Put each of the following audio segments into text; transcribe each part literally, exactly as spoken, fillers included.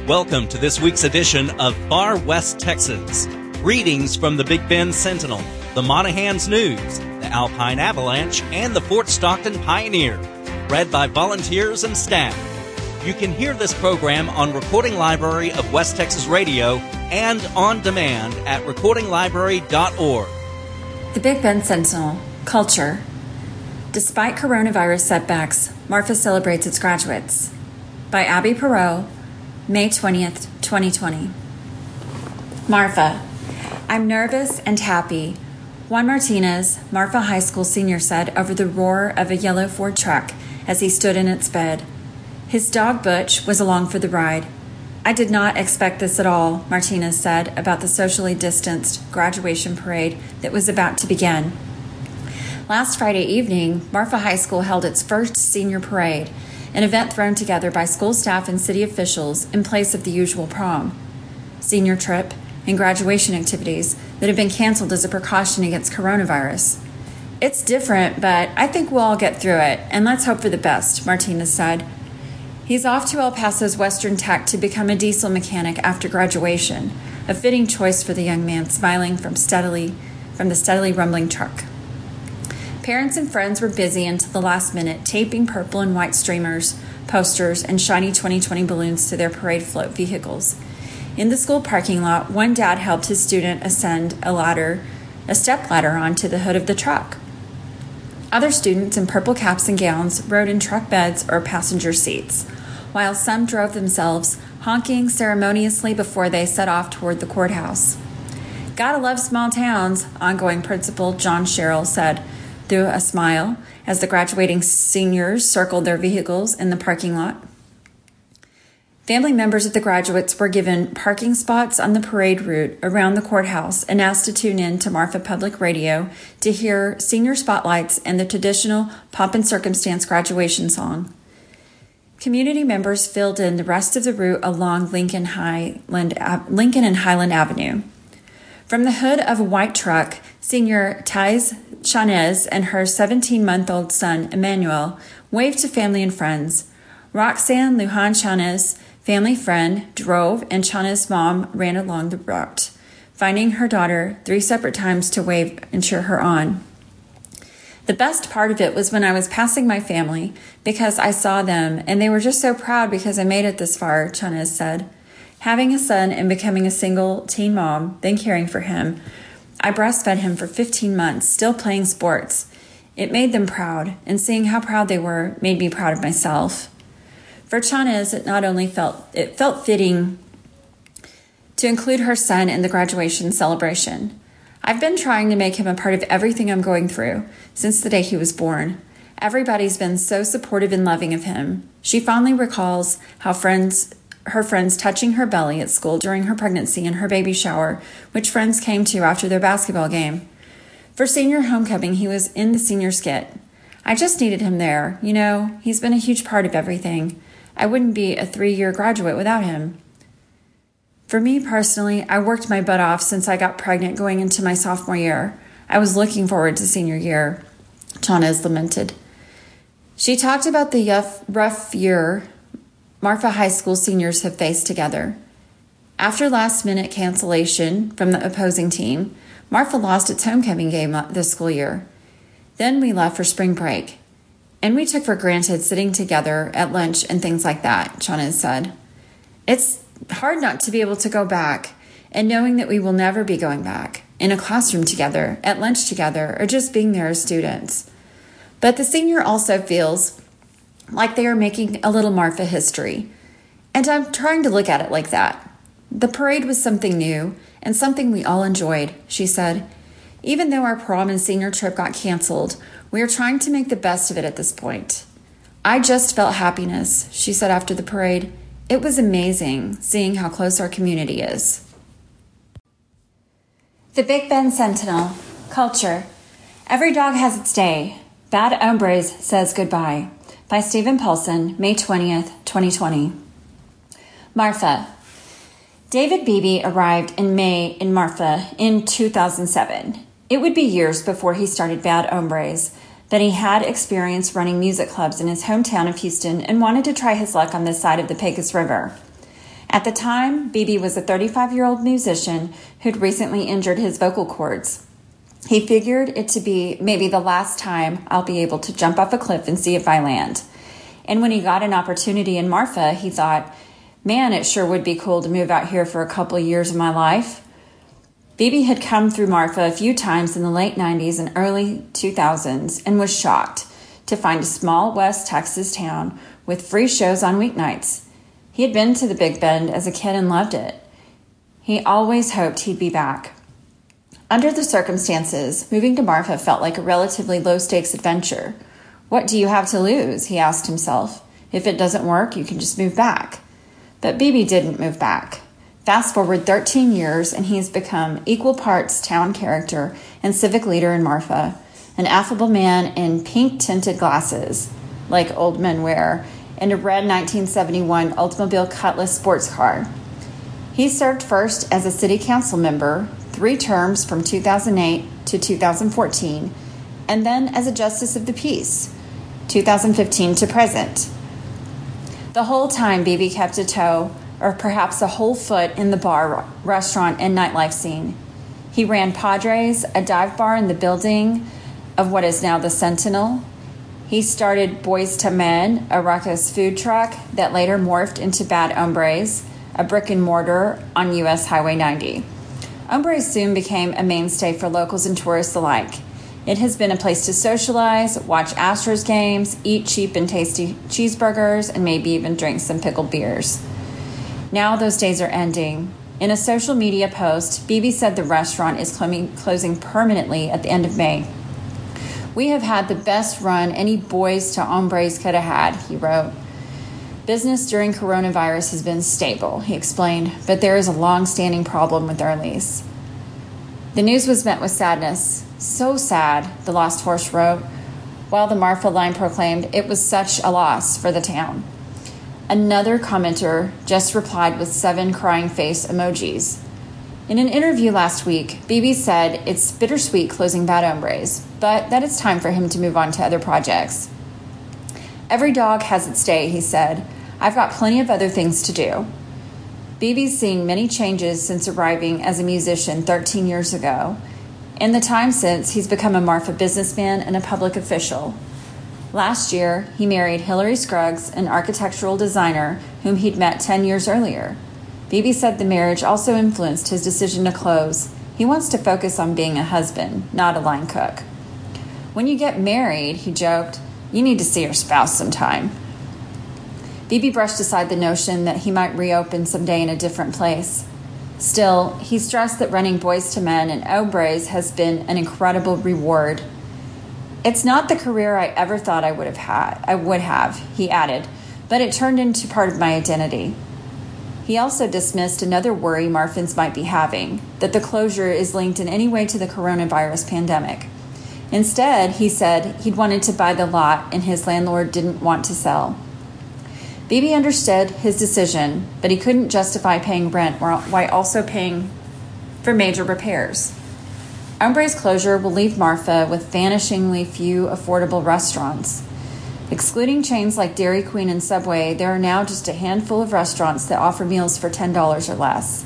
Welcome to this week's edition of Far West Texas. Readings from the Big Bend Sentinel, the Monahans News, the Alpine Avalanche, and the Fort Stockton Pioneer. Read by volunteers and staff. You can hear this program on Recording Library of West Texas Radio and on demand at recording library dot org. The Big Bend Sentinel, Culture. Despite coronavirus setbacks, Marfa celebrates its graduates. By Abby Perot, May twentieth, twenty twenty. Marfa. I'm nervous and happy. Juan Martinez, Marfa High School senior, said over the roar of a yellow Ford truck as he stood in its bed. His dog Butch was along for the ride. I did not expect this at all, Martinez said about the socially distanced graduation parade that was about to begin. Last Friday evening, Marfa High School held its first senior parade, an event thrown together by school staff and city officials in place of the usual prom, senior trip, and graduation activities that have been canceled as a precaution against coronavirus. It's different, but I think we'll all get through it, and let's hope for the best, Martinez said. He's off to El Paso's Western Tech to become a diesel mechanic after graduation, a fitting choice for the young man smiling from steadily from the steadily rumbling truck. Parents and friends were busy until the last minute, taping purple and white streamers, posters, and shiny twenty twenty balloons to their parade float vehicles. In the school parking lot, one dad helped his student ascend a ladder, a step ladder onto the hood of the truck. Other students in purple caps and gowns rode in truck beds or passenger seats, while some drove themselves, honking ceremoniously before they set off toward the courthouse. Gotta love small towns, ongoing principal John Sherrill said through a smile as the graduating seniors circled their vehicles in the parking lot. Family members of the graduates were given parking spots on the parade route around the courthouse and asked to tune in to Marfa Public Radio to hear senior spotlights and the traditional pomp and circumstance graduation song. Community members filled in the rest of the route along Lincoln, Highland, Lincoln and Highland Avenue. From the hood of a white truck, senior Thais Chanez and her seventeen-month-old son, Emmanuel, waved to family and friends. Roxanne Lujan Chanez, family friend, drove, and Chanez's mom ran along the route, finding her daughter three separate times to wave and cheer her on. The best part of it was when I was passing my family because I saw them, and they were just so proud because I made it this far, Chanez said. Having a son and becoming a single teen mom, then caring for him, I breastfed him for fifteen months, still playing sports. It made them proud, and seeing how proud they were made me proud of myself. For Chanez, it not only felt it felt fitting to include her son in the graduation celebration. I've been trying to make him a part of everything I'm going through since the day he was born. Everybody's been so supportive and loving of him. She fondly recalls how friends her friends touching her belly at school during her pregnancy and her baby shower, which friends came to after their basketball game. For senior homecoming, he was in the senior skit. I just needed him there. You know, he's been a huge part of everything. I wouldn't be a three-year graduate without him. For me personally, I worked my butt off since I got pregnant going into my sophomore year. I was looking forward to senior year, Chanez lamented. She talked about the rough year Marfa High School seniors have faced together. After last-minute cancellation from the opposing team, Marfa lost its homecoming game this school year. Then we left for spring break, and we took for granted sitting together at lunch and things like that, Chanez said. It's hard not to be able to go back, and knowing that we will never be going back, in a classroom together, at lunch together, or just being there as students. But the senior also feels like they are making a little Marfa history. And I'm trying to look at it like that. The parade was something new and something we all enjoyed, she said. Even though our prom and senior trip got canceled, we are trying to make the best of it at this point. I just felt happiness, she said after the parade. It was amazing seeing how close our community is. The Big Bend Sentinel, Culture. Every dog has its day. Bad Hombres says goodbye. By Stephen Paulson, May twentieth, twenty twenty. Marfa. David Beebe arrived in May in Marfa in two thousand seven. It would be years before he started Bad Hombres, but he had experience running music clubs in his hometown of Houston and wanted to try his luck on this side of the Pecos River. At the time, Beebe was a thirty-five-year-old musician who'd recently injured his vocal cords. He figured it to be maybe the last time I'll be able to jump off a cliff and see if I land. And when he got an opportunity in Marfa, he thought, man, it sure would be cool to move out here for a couple of years of my life. Beebe had come through Marfa a few times in the late nineties and early two thousands and was shocked to find a small West Texas town with free shows on weeknights. He had been to the Big Bend as a kid and loved it. He always hoped he'd be back. Under the circumstances, moving to Marfa felt like a relatively low-stakes adventure. What do you have to lose? He asked himself. If it doesn't work, you can just move back. But Beebe didn't move back. Fast forward thirteen years, and he's become equal parts town character and civic leader in Marfa, an affable man in pink-tinted glasses, like old men wear, and a red nineteen seventy-one Oldsmobile Cutlass sports car. He served first as a city council member, three terms from two thousand eight to two thousand fourteen, and then as a justice of the peace, two thousand fifteen to present. The whole time, Beebe kept a toe, or perhaps a whole foot, in the bar, restaurant, and nightlife scene. He ran Padres, a dive bar in the building of what is now the Sentinel. He started Boys to Men, a ruckus food truck that later morphed into Bad Hombres, a brick and mortar on U S Highway ninety. Hombres soon became a mainstay for locals and tourists alike. It has been a place to socialize, watch Astros games, eat cheap and tasty cheeseburgers, and maybe even drink some pickled beers. Now those days are ending. In a social media post, Beebe said the restaurant is closing permanently at the end of May. We have had the best run any Boys to Hombres could have had, he wrote. Business during coronavirus has been stable, he explained, but there is a long-standing problem with our lease. The news was met with sadness. So sad, the Lost Horse wrote, while the Marfa line proclaimed it was such a loss for the town. Another commenter just replied with seven crying face emojis. In an interview last week, Beebe said it's bittersweet closing Bad Hombres, but that it's time for him to move on to other projects. Every dog has its day, he said. I've got plenty of other things to do. Beebe's seen many changes since arriving as a musician thirteen years ago. In the time since, he's become a Marfa businessman and a public official. Last year, he married Hillary Scruggs, an architectural designer whom he'd met ten years earlier. Beebe said the marriage also influenced his decision to close. He wants to focus on being a husband, not a line cook. When you get married, he joked, you need to see your spouse sometime. Beebe brushed aside the notion that he might reopen someday in a different place. Still, he stressed that running Boys to Men and Hombres has been an incredible reward. It's not the career I ever thought I would have had, I would have, he added, but it turned into part of my identity. He also dismissed another worry Marfans might be having, that the closure is linked in any way to the coronavirus pandemic. Instead, he said he'd wanted to buy the lot and his landlord didn't want to sell. Beebe understood his decision, but he couldn't justify paying rent while also paying for major repairs. Hombres' closure will leave Marfa with vanishingly few affordable restaurants. Excluding chains like Dairy Queen and Subway, there are now just a handful of restaurants that offer meals for ten dollars or less.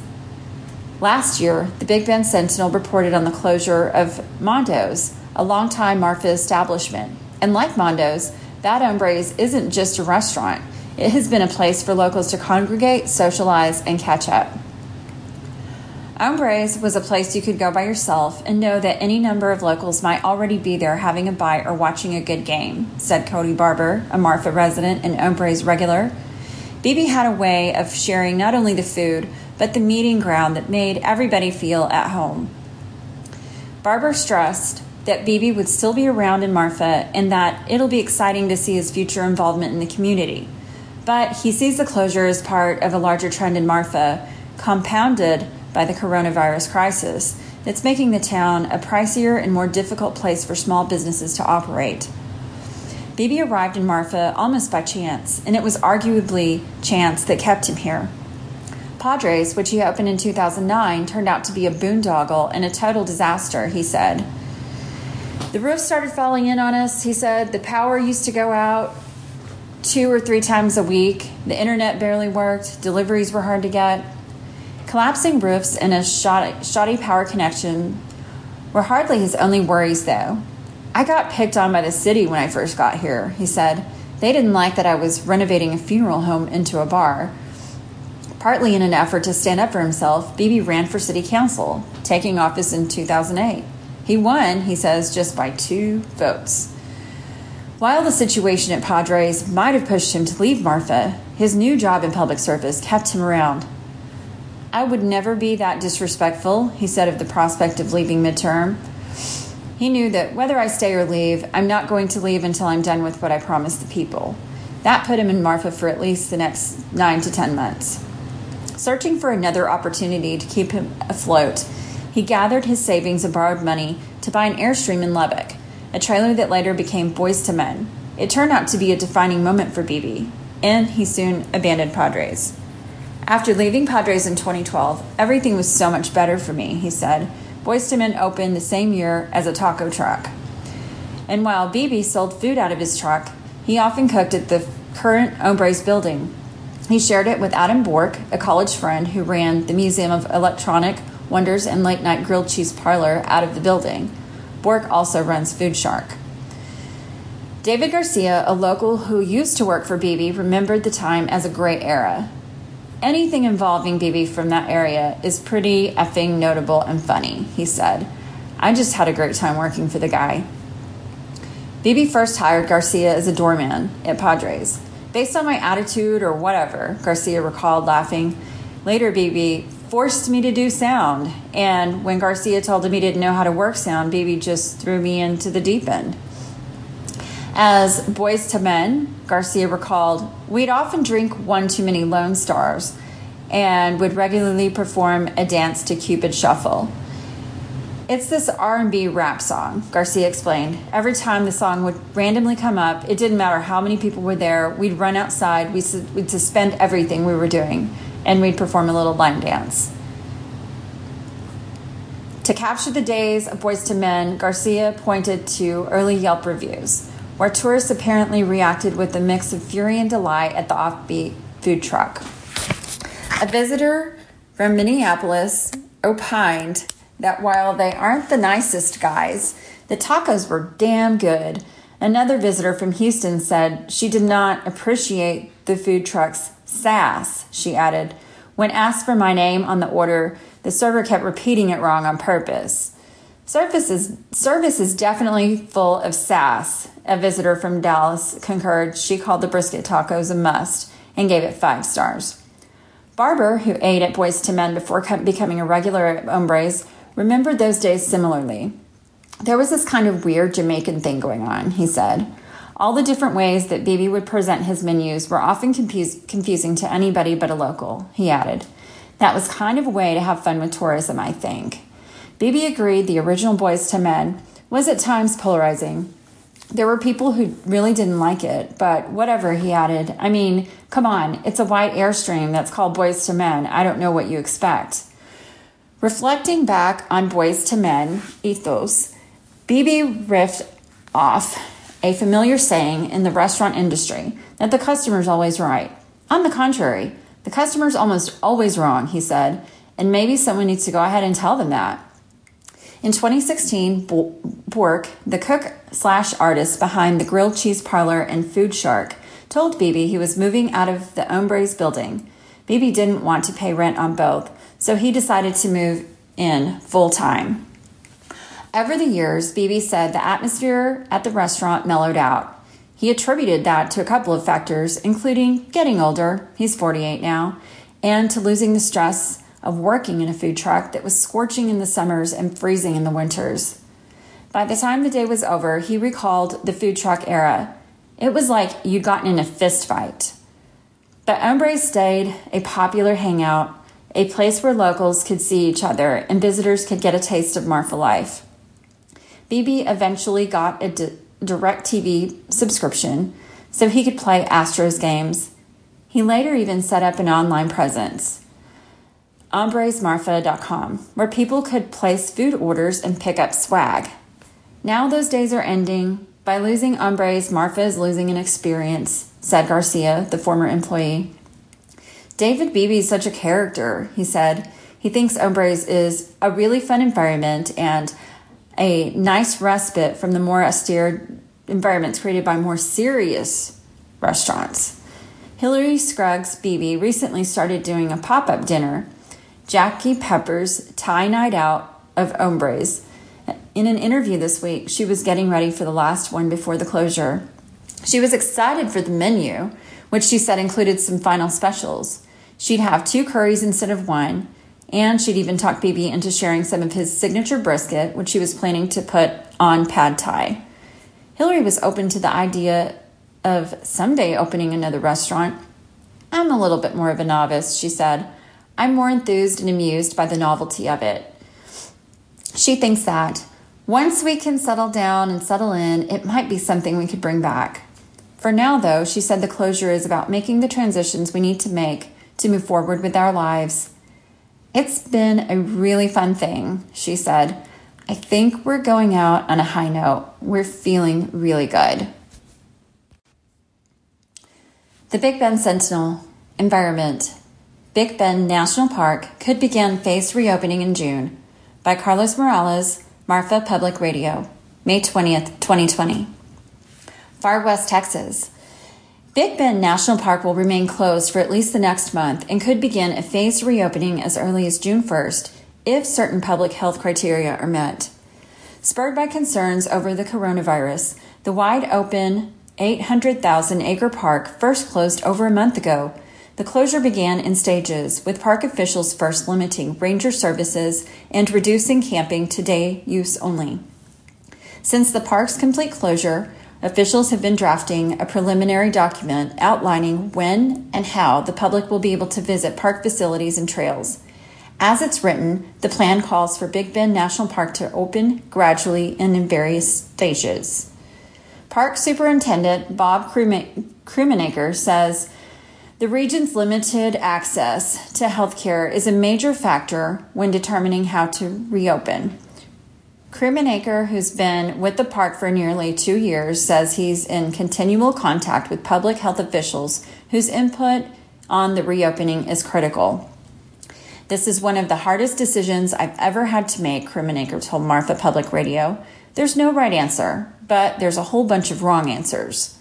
Last year, the Big Bend Sentinel reported on the closure of Mondo's, a longtime Marfa establishment. And like Mondo's, Bad Hombres isn't just a restaurant. It has been a place for locals to congregate, socialize, and catch up. Hombres was a place you could go by yourself and know that any number of locals might already be there having a bite or watching a good game, said Cody Barber, a Marfa resident and Hombres regular. Beebe had a way of sharing not only the food, but the meeting ground that made everybody feel at home. Barber stressed that Beebe would still be around in Marfa and that it'll be exciting to see his future involvement in the community. But he sees the closure as part of a larger trend in Marfa, compounded by the coronavirus crisis, that's making the town a pricier and more difficult place for small businesses to operate. Beebe arrived in Marfa almost by chance, and it was arguably chance that kept him here. Padres, which he opened in two thousand nine, turned out to be a boondoggle and a total disaster, he said. The roof started falling in on us, he said. The power used to go out two or three times a week. The internet barely worked. Deliveries were hard to get. Collapsing roofs and a shoddy, shoddy power connection were hardly his only worries, though. I got picked on by the city when I first got here, he said. They didn't like that I was renovating a funeral home into a bar. Partly in an effort to stand up for himself, Beebe ran for city council, taking office in two thousand eight. He won, he says, just by two votes. While the situation at Padres might have pushed him to leave Marfa, his new job in public service kept him around. I would never be that disrespectful, he said of the prospect of leaving midterm. He knew that whether I stay or leave, I'm not going to leave until I'm done with what I promised the people. That put him in Marfa for at least the next nine to ten months. Searching for another opportunity to keep him afloat, he gathered his savings and borrowed money to buy an Airstream in Lubbock, a trailer that later became Boys to Men. It turned out to be a defining moment for Beebe, and he soon abandoned Padres. After leaving Padres in twenty twelve, everything was so much better for me, he said. Boys to Men opened the same year as a taco truck. And while Beebe sold food out of his truck, he often cooked at the current Hombres building. He shared it with Adam Bork, a college friend who ran the Museum of Electronic Wonders and Late Night Grilled Cheese Parlor out of the building. Bork also runs Food Shark. David Garcia, a local who used to work for Beebe, remembered the time as a great era. Anything involving Beebe from that area is pretty effing notable and funny, he said. I just had a great time working for the guy. Beebe first hired Garcia as a doorman at Padres. Based on my attitude or whatever, Garcia recalled, laughing. Later, Beebe forced me to do sound, and when Garcia told him he didn't know how to work sound, Beebe just threw me into the deep end. As Boys to Men, Garcia recalled, we'd often drink one too many Lone Stars and would regularly perform a dance to Cupid Shuffle. It's this R and B rap song, Garcia explained. Every time the song would randomly come up, it didn't matter how many people were there, we'd run outside, we'd, su- we'd suspend everything we were doing, and we'd perform a little line dance. To capture the days of Boys to Men, Garcia pointed to early Yelp reviews, where tourists apparently reacted with a mix of fury and delight at the offbeat food truck. A visitor from Minneapolis opined that while they aren't the nicest guys, the tacos were damn good. Another visitor from Houston said she did not appreciate the food truck's sass, she added. When asked for my name on the order, the server kept repeating it wrong on purpose. Service is, service is definitely full of sass, a visitor from Dallas concurred. She called the brisket tacos a must and gave it five stars. Barber, who ate at Boys to Men before becoming a regular at Hombres, remembered those days similarly. There was this kind of weird Jamaican thing going on, he said. All the different ways that Beebe would present his menus were often confuse- confusing to anybody but a local, he added. That was kind of a way to have fun with tourism, I think. Beebe agreed the original Boys to Men was at times polarizing. There were people who really didn't like it, but whatever, he added. I mean, come on, it's a white Airstream that's called Boys to Men. I don't know what you expect. Reflecting back on Boys to Men ethos, Beebe riffed off a familiar saying in the restaurant industry that the customer's always right. On the contrary, the customer's almost always wrong, he said, and maybe someone needs to go ahead and tell them that. In twenty sixteen, Bork, the cook slash artist behind the Grilled Cheese Parlor and Food Shark, told Beebe he was moving out of the Hombres building. Beebe didn't want to pay rent on both, so he decided to move in full-time. Over the years, Beebe said the atmosphere at the restaurant mellowed out. He attributed that to a couple of factors, including getting older, he's forty-eight now, and to losing the stress of working in a food truck that was scorching in the summers and freezing in the winters. By the time the day was over, he recalled the food truck era. It was like you'd gotten in a fist fight. But Hombres stayed a popular hangout, a place where locals could see each other and visitors could get a taste of Marfa life. Beebe eventually got a d- DirecTV subscription so he could play Astros games. He later even set up an online presence, hombres marfa dot com, where people could place food orders and pick up swag. Now those days are ending, By losing Hombres, Marfa is losing an experience, said Garcia, the former employee. David Beebe is such a character, he said. He thinks Hombres is a really fun environment and a nice respite from the more austere environments created by more serious restaurants. Hillary Scruggs Beebe recently started doing a pop-up dinner, Jackie Pepper's Thai Night Out of Hombres. In an interview this week, she was getting ready for the last one before the closure. She was excited for the menu, which she said included some final specials. She'd have two curries instead of one, and she'd even talked Beebe into sharing some of his signature brisket, which she was planning to put on pad thai. Hillary was open to the idea of someday opening another restaurant. I'm a little bit more of a novice, she said. I'm more enthused and amused by the novelty of it. She thinks that once we can settle down and settle in, it might be something we could bring back. For now, though, she said the closure is about making the transitions we need to make to move forward with our lives. It's been a really fun thing, she said. I think we're going out on a high note. We're feeling really good. The Big Bend Sentinel Environment. Big Bend National Park could begin phased reopening in June. By Carlos Morales, Marfa Public Radio, May twentieth, twenty twenty. Far West Texas. Big Bend National Park will remain closed for at least the next month and could begin a phased reopening as early as June first if certain public health criteria are met. Spurred by concerns over the coronavirus, the wide-open eight hundred thousand acre park first closed over a month ago. The closure began in stages, with park officials first limiting ranger services and reducing camping to day use only. Since the park's complete closure, officials have been drafting a preliminary document outlining when and how the public will be able to visit park facilities and trails. As it's written, the plan calls for Big Bend National Park to open gradually and in various stages. Park Superintendent Bob Krummenacher says the region's limited access to health care is a major factor when determining how to reopen. Krummenacher, who's been with the park for nearly two years, says he's in continual contact with public health officials whose input on the reopening is critical. This is one of the hardest decisions I've ever had to make, Krummenacher told Marfa Public Radio. There's no right answer, but there's a whole bunch of wrong answers.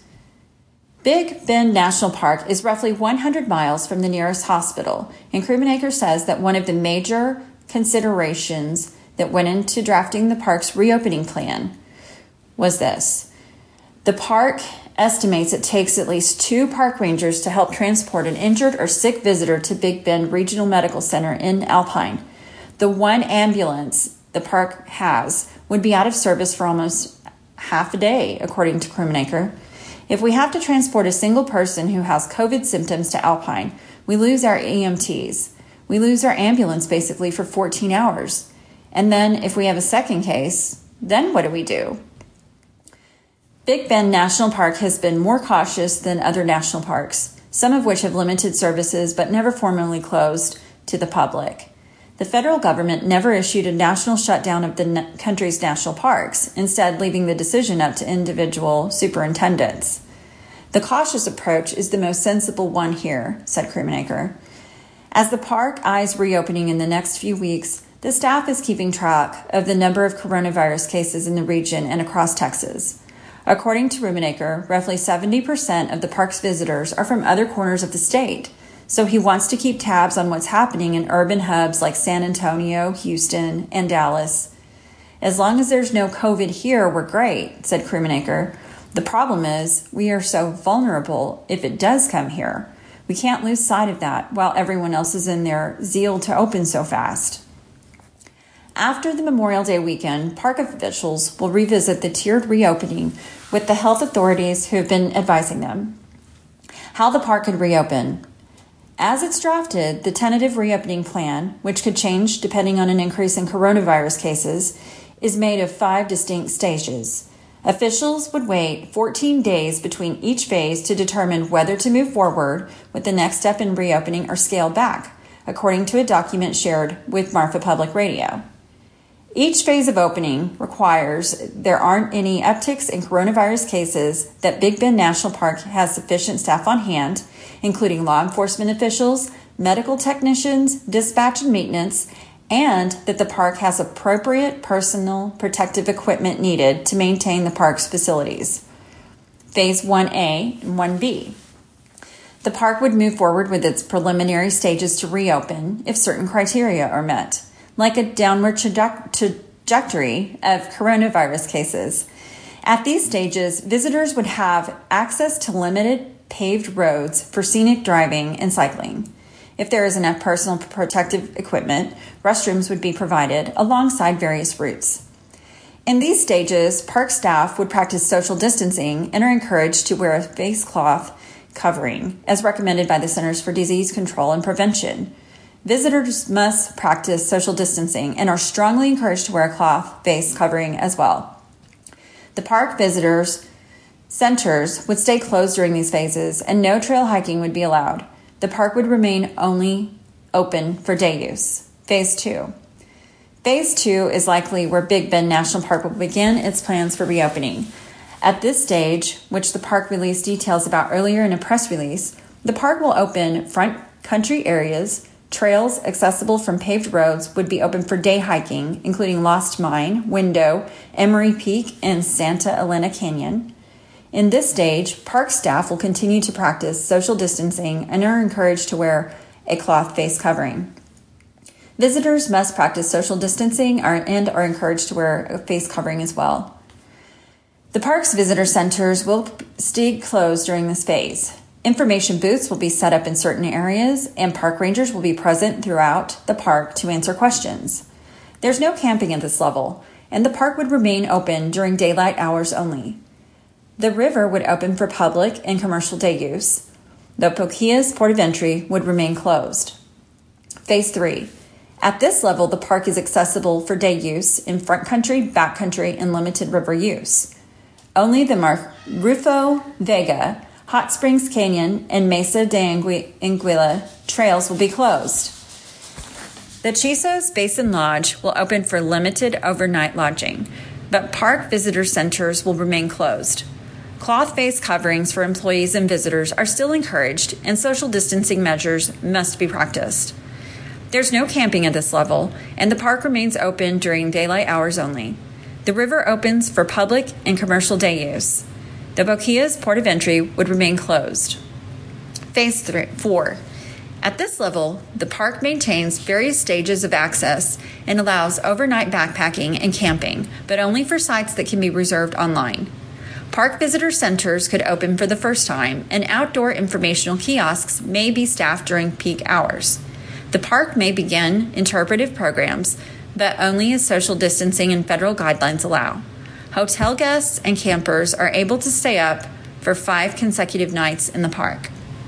Big Bend National Park is roughly one hundred miles from the nearest hospital, and Krummenacher says that one of the major considerations that went into drafting the park's reopening plan was this. The park estimates it takes at least two park rangers to help transport an injured or sick visitor to Big Bend Regional Medical Center in Alpine. The one ambulance the park has would be out of service for almost half a day, according to Krummenacher. If we have to transport a single person who has COVID symptoms to Alpine, we lose our E M Ts. We lose our ambulance basically for fourteen hours. And then if we have a second case, then what do we do? Big Bend National Park has been more cautious than other national parks, some of which have limited services but never formally closed to the public. The federal government never issued a national shutdown of the na- country's national parks, instead leaving the decision up to individual superintendents. The cautious approach is the most sensible one here, said Krummenacher. As the park eyes reopening in the next few weeks, the staff is keeping track of the number of coronavirus cases in the region and across Texas. According to Krummenacher, roughly seventy percent of the park's visitors are from other corners of the state, so he wants to keep tabs on what's happening in urban hubs like San Antonio, Houston, and Dallas. As long as there's no COVID here, we're great, said Krummenacher. The problem is we are so vulnerable if it does come here. We can't lose sight of that while everyone else is in their zeal to open so fast. After the Memorial Day weekend, park officials will revisit the tiered reopening with the health authorities who have been advising them. How the park could reopen. As it's drafted, the tentative reopening plan, which could change depending on an increase in coronavirus cases, is made of five distinct stages. Officials would wait fourteen days between each phase to determine whether to move forward with the next step in reopening or scale back, according to a document shared with Marfa Public Radio. Each phase of opening requires there aren't any upticks in coronavirus cases, that Big Bend National Park has sufficient staff on hand, including law enforcement officials, medical technicians, dispatch and maintenance, and that the park has appropriate personal protective equipment needed to maintain the park's facilities. Phase one A and one B. The park would move forward with its preliminary stages to reopen if certain criteria are met, like a downward trajectory of coronavirus cases. At these stages, visitors would have access to limited paved roads for scenic driving and cycling. If there is enough personal protective equipment, restrooms would be provided alongside various routes. In these stages, park staff would practice social distancing and are encouraged to wear a face cloth covering, as recommended by the Centers for Disease Control and Prevention. Visitors must practice social distancing and are strongly encouraged to wear a cloth face covering as well. The park visitors centers would stay closed during these phases, and no trail hiking would be allowed. The park would remain only open for day use. Phase two. Phase two is likely where Big Bend National Park will begin its plans for reopening. At this stage, which the park released details about earlier in a press release, the park will open front country areas. Trails accessible from paved roads would be open for day hiking, including Lost Mine, Window, Emery Peak, and Santa Elena Canyon. In this stage, park staff will continue to practice social distancing and are encouraged to wear a cloth face covering. Visitors must practice social distancing and are encouraged to wear a face covering as well. The park's visitor centers will stay closed during this phase. Information booths will be set up in certain areas, and park rangers will be present throughout the park to answer questions. There's no camping at this level, and the park would remain open during daylight hours only. The river would open for public and commercial day use. The Boquillas Port of Entry would remain closed. Phase three. At this level, the park is accessible for day use in front country, back country, and limited river use. Only the Mar- Rufo Vega, Hot Springs Canyon, and Mesa de Anguilla trails will be closed. The Chisos Basin Lodge will open for limited overnight lodging, but park visitor centers will remain closed. Cloth face coverings for employees and visitors are still encouraged, and social distancing measures must be practiced. There's no camping at this level, and the park remains open during daylight hours only. The river opens for public and commercial day use. The Boquillas Port of Entry would remain closed. Phase three, four. At this level, the park maintains various stages of access and allows overnight backpacking and camping, but only for sites that can be reserved online. Park visitor centers could open for the first time, and outdoor informational kiosks may be staffed during peak hours. The park may begin interpretive programs, but only as social distancing and federal guidelines allow. Hotel guests and campers are able to stay up for five consecutive nights in the park.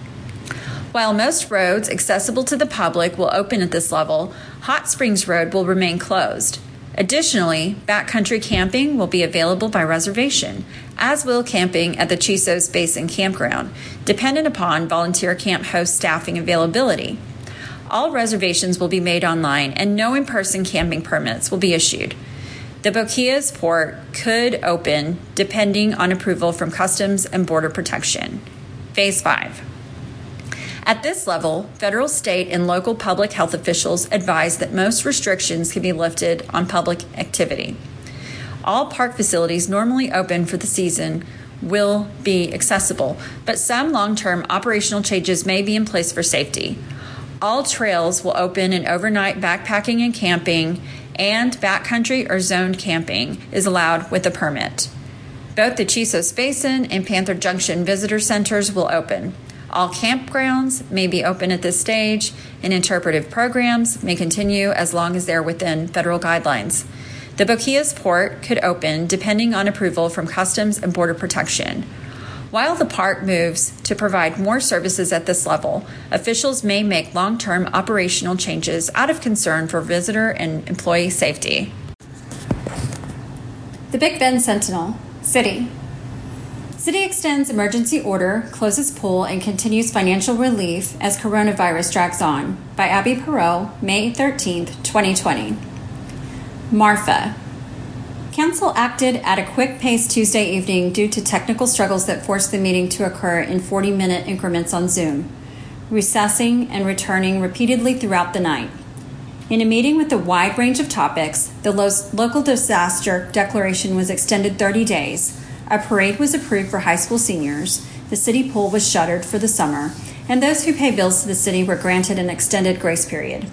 While most roads accessible to the public will open at this level, Hot Springs Road will remain closed. Additionally, backcountry camping will be available by reservation, as will camping at the Chisos Basin Campground, dependent upon volunteer camp host staffing availability. All reservations will be made online, and no in-person camping permits will be issued. The Boquillas Port could open depending on approval from Customs and Border Protection. Phase five. At this level, federal, state, and local public health officials advise that most restrictions can be lifted on public activity. All park facilities normally open for the season will be accessible, but some long-term operational changes may be in place for safety. All trails will open, and overnight backpacking and camping and backcountry or zoned camping is allowed with a permit. Both the Chisos Basin and Panther Junction visitor centers will open. All campgrounds may be open at this stage, and interpretive programs may continue as long as they're within federal guidelines. The Boquillas Port could open depending on approval from Customs and Border Protection. While the park moves to provide more services at this level, officials may make long-term operational changes out of concern for visitor and employee safety. The Big Bend Sentinel, City. City extends emergency order, closes pool, and continues financial relief as coronavirus drags on. By Abby Perot, May thirteenth, twenty twenty. Marfa. Council acted at a quick pace Tuesday evening due to technical struggles that forced the meeting to occur in forty-minute increments on Zoom, recessing and returning repeatedly throughout the night. In a meeting with a wide range of topics, the lo- local disaster declaration was extended thirty days, a parade was approved for high school seniors, the city pool was shuttered for the summer, and those who pay bills to the city were granted an extended grace period.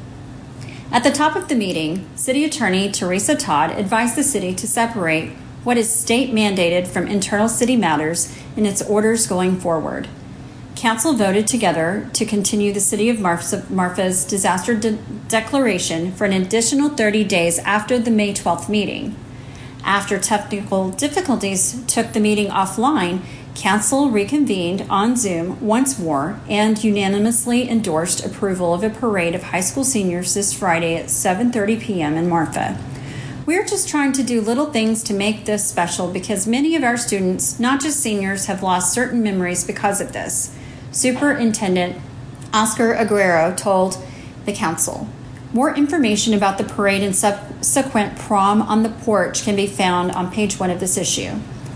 At the top of the meeting, City Attorney Teresa Todd advised the city to separate what is state mandated from internal city matters in its orders going forward. Council voted together to continue the City of Marfa's disaster de- declaration for an additional thirty days after the May twelfth meeting. After technical difficulties took the meeting offline, Council reconvened on Zoom once more and unanimously endorsed approval of a parade of high school seniors this Friday at seven thirty p.m. in Marfa. We're just trying to do little things to make this special because many of our students, not just seniors, have lost certain memories because of this, Superintendent Oscar Aguero told the council. More information about the parade and subsequent prom on the porch can be found on page one of this issue.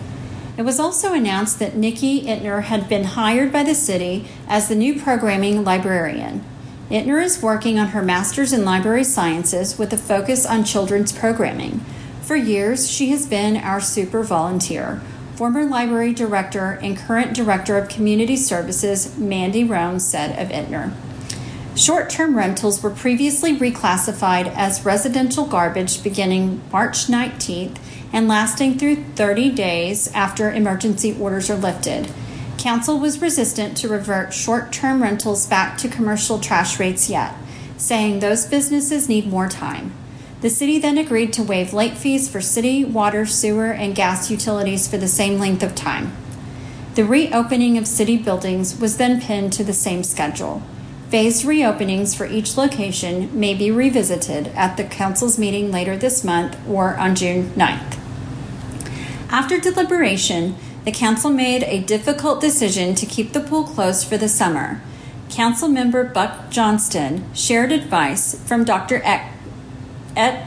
It was also announced that Nikki Ittner had been hired by the city as the new programming librarian. Ittner is working on her master's in library sciences with a focus on children's programming. For years, she has been our super volunteer. Former library director and current director of community services, Mandy Roan, said of Ittner. Short-term rentals were previously reclassified as residential garbage beginning March nineteenth and lasting through thirty days after emergency orders are lifted. Council was resistant to revert short-term rentals back to commercial trash rates yet, saying those businesses need more time. The city then agreed to waive late fees for city, water, sewer, and gas utilities for the same length of time. The reopening of city buildings was then pinned to the same schedule. Phased reopenings for each location may be revisited at the council's meeting later this month or on June ninth. After deliberation, the council made a difficult decision to keep the pool closed for the summer. Council member Buck Johnston shared advice from Doctor Etta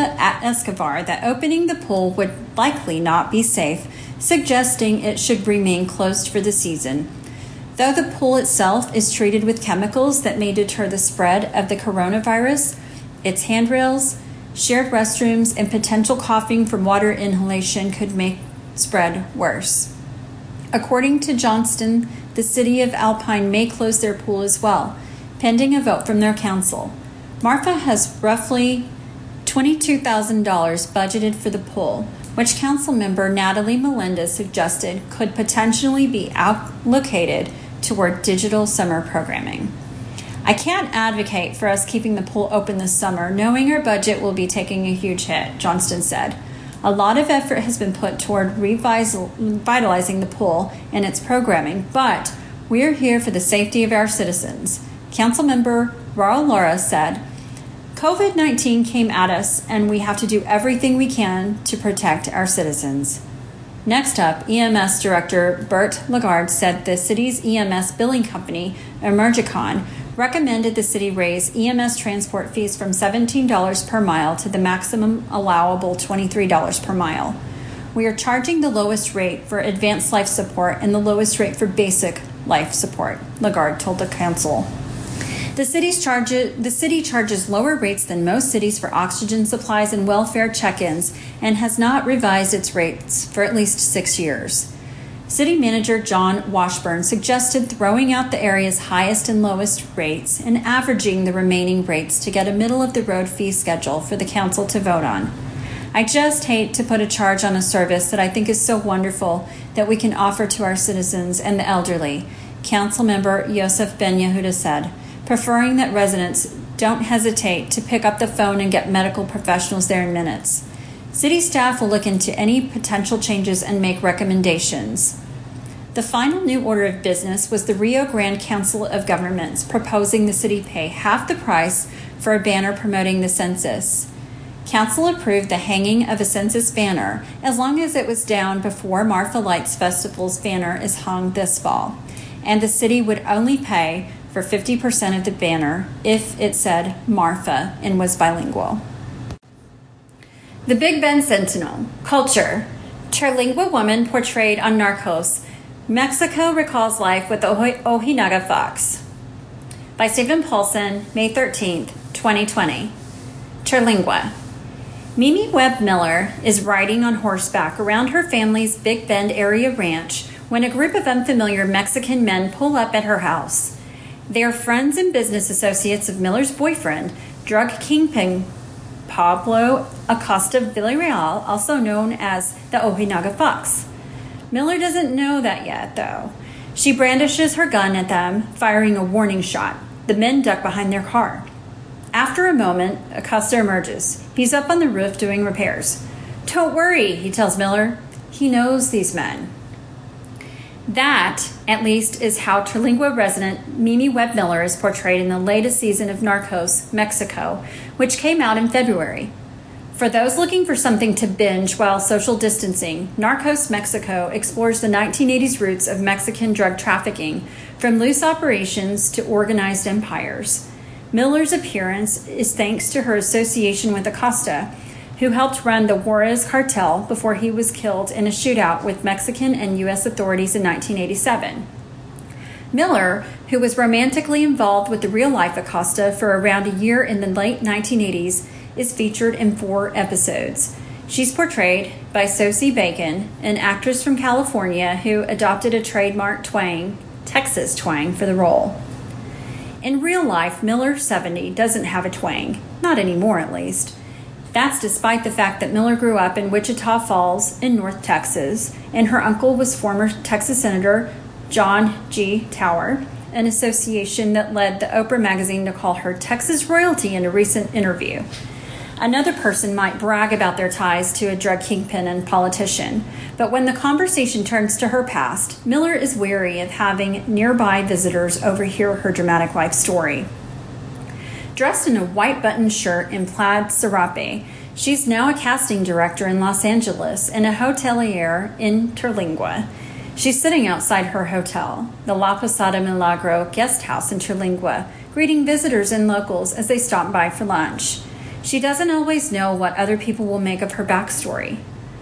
Escobar that opening the pool would likely not be safe, suggesting it should remain closed for the season. Though the pool itself is treated with chemicals that may deter the spread of the coronavirus, its handrails, shared restrooms, and potential coughing from water inhalation could make spread worse. According to Johnston, the city of Alpine may close their pool as well, pending a vote from their council. Marfa has roughly twenty-two thousand dollars budgeted for the pool, which council member Natalie Melendez suggested could potentially be allocated toward digital summer programming. I can't advocate for us keeping the pool open this summer, knowing our budget will be taking a huge hit, Johnston said. A lot of effort has been put toward revitalizing the pool and its programming, but we're here for the safety of our citizens. Councilmember Raul Laura said, COVID nineteen came at us, and we have to do everything we can to protect our citizens. Next up, E M S Director Bert Lagarde said the city's E M S billing company, Emergicon, recommended the city raise E M S transport fees from seventeen dollars per mile to the maximum allowable twenty-three dollars per mile. We are charging the lowest rate for advanced life support and the lowest rate for basic life support, Lagarde told the council. The, city's charge, the city charges lower rates than most cities for oxygen supplies and welfare check-ins and has not revised its rates for at least six years. City Manager John Washburn suggested throwing out the area's highest and lowest rates and averaging the remaining rates to get a middle-of-the-road fee schedule for the council to vote on. I just hate to put a charge on a service that I think is so wonderful that we can offer to our citizens and the elderly, Councilmember Yosef Ben Yehuda said, preferring that residents don't hesitate to pick up the phone and get medical professionals there in minutes. City staff will look into any potential changes and make recommendations. The final new order of business was the Rio Grande Council of Governments proposing the city pay half the price for a banner promoting the census. Council approved the hanging of a census banner as long as it was down before Marfa Lights Festival's banner is hung this fall, and the city would only pay for fifty percent of the banner if it said Marfa and was bilingual. The Big Bend Sentinel. Culture. Terlingua woman portrayed on Narcos. Mexico recalls life with the Ojinaga Fox. By Stephen Paulson, May thirteenth, twenty twenty. Terlingua. Mimi Webb Miller is riding on horseback around her family's Big Bend area ranch when a group of unfamiliar Mexican men pull up at her house. They are friends and business associates of Miller's boyfriend, drug kingpin Pablo Acosta Villarreal, also known as the Ojinaga Fox. Miller doesn't know that yet, though. She brandishes her gun at them, firing a warning shot. The men duck behind their car. After a moment, Acosta emerges. He's up on the roof doing repairs. "Don't worry," he tells Miller. He knows these men. That, at least, is how Terlingua resident Mimi Webb Miller is portrayed in the latest season of Narcos Mexico, which came out in February. For those looking for something to binge while social distancing, Narcos Mexico explores the nineteen eighties roots of Mexican drug trafficking, from loose operations to organized empires. Miller's appearance is thanks to her association with Acosta, who helped run the Juarez cartel before he was killed in a shootout with Mexican and U S authorities in nineteen eighty-seven. Miller, who was romantically involved with the real-life Acosta for around a year in the late nineteen eighties, is featured in four episodes. She's portrayed by Sosie Bacon, an actress from California who adopted a trademark twang, Texas twang, for the role. In real life, Miller, seventy, doesn't have a twang. Not anymore, at least. That's despite the fact that Miller grew up in Wichita Falls in North Texas, and her uncle was former Texas Senator John G. Tower, an association that led the Oprah magazine to call her Texas royalty in a recent interview. Another person might brag about their ties to a drug kingpin and politician, but when the conversation turns to her past, Miller is wary of having nearby visitors overhear her dramatic life story. Dressed in a white button shirt and plaid serape, she's now a casting director in Los Angeles and a hotelier in Terlingua. She's sitting outside her hotel, the La Posada Milagro guest house in Terlingua, greeting visitors and locals as they stop by for lunch. She doesn't always know what other people will make of her backstory.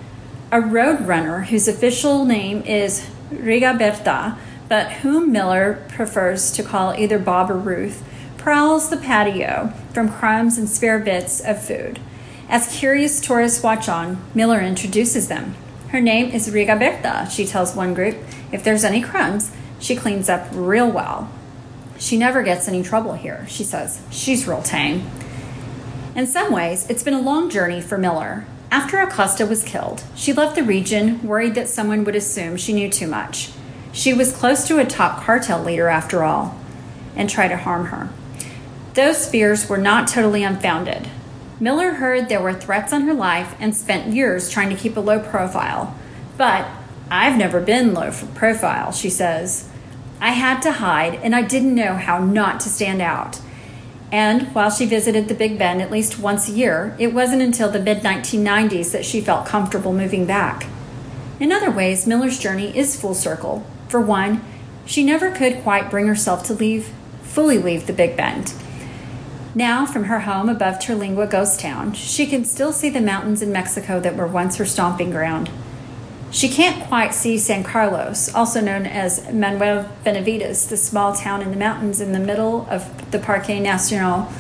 A roadrunner whose official name is Rigoberta, but whom Miller prefers to call either Bob or Ruth, prowls the patio from crumbs and spare bits of food. As curious tourists watch on, Miller introduces them. Her name is Rigoberta, she tells one group. If there's any crumbs, she cleans up real well. She never gets any trouble here, she says. She's real tame. In some ways, it's been a long journey for Miller. After Acosta was killed, she left the region worried that someone would assume she knew too much. She was close to a top cartel leader after all, and try to harm her. Those fears were not totally unfounded. Miller heard there were threats on her life and spent years trying to keep a low profile. But I've never been low profile, she says. I had to hide, and I didn't know how not to stand out. And while she visited the Big Bend at least once a year, it wasn't until the mid nineteen nineties that she felt comfortable moving back. In other ways, Miller's journey is full circle. For one, she never could quite bring herself to leave, fully leave the Big Bend. Now, from her home above Terlingua Ghost Town, she can still see the mountains in Mexico that were once her stomping ground. She can't quite see San Carlos, also known as Manuel Benavides, the small town in the mountains in the middle of the Parque Nacional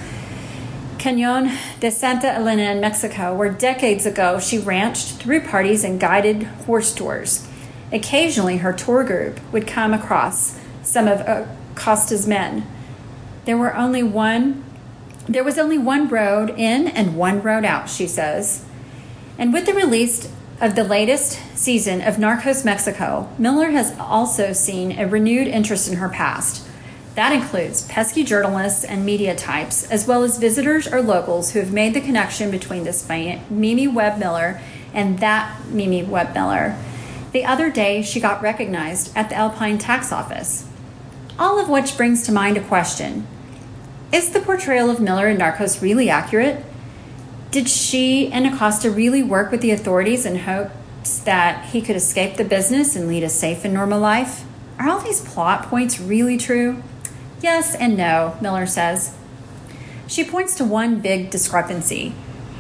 Cañón de Santa Elena in Mexico, where decades ago she ranched, threw parties, and guided horse tours. Occasionally, her tour group would come across some of Acosta's men. There were only one, there was only one road in and one road out, she says. And with the release of the latest season of Narcos Mexico, Miller has also seen a renewed interest in her past. That includes pesky journalists and media types, as well as visitors or locals who have made the connection between this Mimi Webb Miller and that Mimi Webb Miller. The other day, she got recognized at the Alpine Tax Office. All of which brings to mind a question. Is the portrayal of Miller in Narcos really accurate? Did she and Acosta really work with the authorities in hopes that he could escape the business and lead a safe and normal life? Are all these plot points really true? Yes and no, Miller says. She points to one big discrepancy.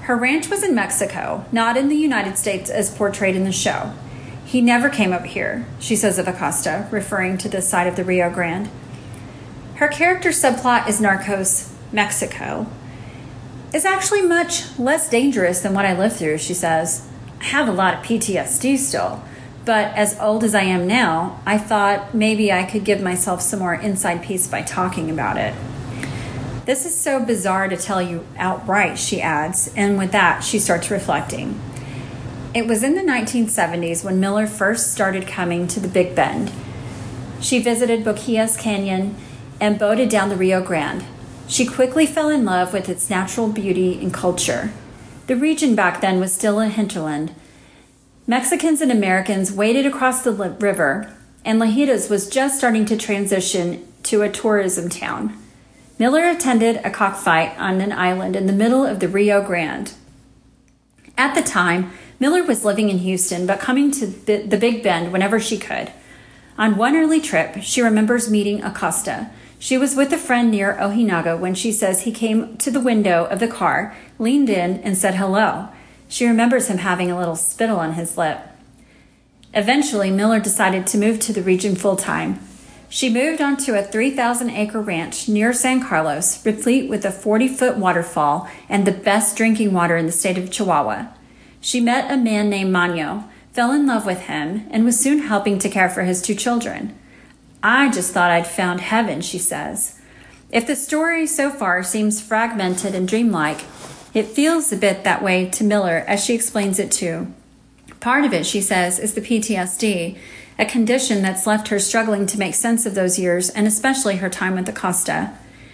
Her ranch was in Mexico, not in the United States as portrayed in the show. He never came over here, she says of Acosta, referring to this side of the Rio Grande. Her character subplot is Narcos Mexico. It's actually much less dangerous than what I lived through, she says. I have a lot of P T S D still, but as old as I am now, I thought maybe I could give myself some more inside peace by talking about it. This is so bizarre to tell you outright, she adds, and with that, she starts reflecting. It was in the nineteen seventies when Miller first started coming to the Big Bend. She visited Boquillas Canyon and boated down the Rio Grande. She quickly fell in love with its natural beauty and culture. The region back then was still a hinterland. Mexicans and Americans waded across the river, and Lajitas was just starting to transition to a tourism town. Miller attended a cockfight on an island in the middle of the Rio Grande. At the time, Miller was living in Houston, but coming to the Big Bend whenever she could. On one early trip, she remembers meeting Acosta. She was with a friend near Ojinaga when she says he came to the window of the car, leaned in, and said hello. She remembers him having a little spittle on his lip. Eventually, Miller decided to move to the region full-time. She moved onto a three thousand acre ranch near San Carlos, replete with a forty foot waterfall and the best drinking water in the state of Chihuahua. She met a man named Maño, fell in love with him, and was soon helping to care for his two children. I just thought I'd found heaven, she says. If the story so far seems fragmented and dreamlike, it feels a bit that way to Miller as she explains it too. Part of it, she says, is the P T S D, a condition that's left her struggling to make sense of those years and especially her time with Acosta.